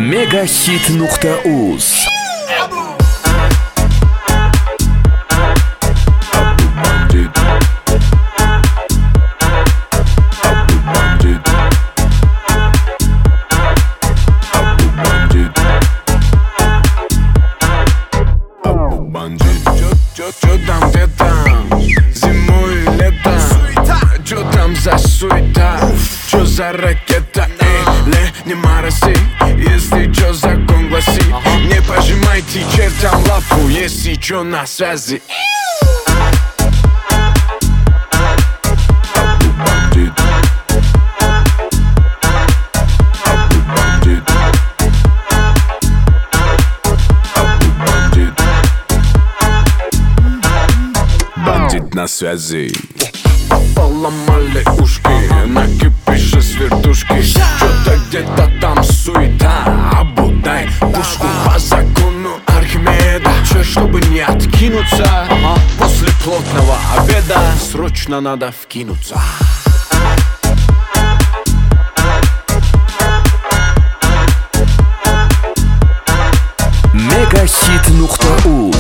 Megahit.uz. Чё там, где там? Зимой и летом. Чё там за суета? Чё за ракета? Не мороси, если чё закон гласи. Не пожимайте чертям лапу, если чё на связи. Бандит на связи. Поломали ушки, накипишь с вертушки. Чё-то где-то там суета, обудай пушку по закону Архимеда. Чё, чтобы не откинуться, после плотного обеда срочно надо вкинуться. Megahit.uz.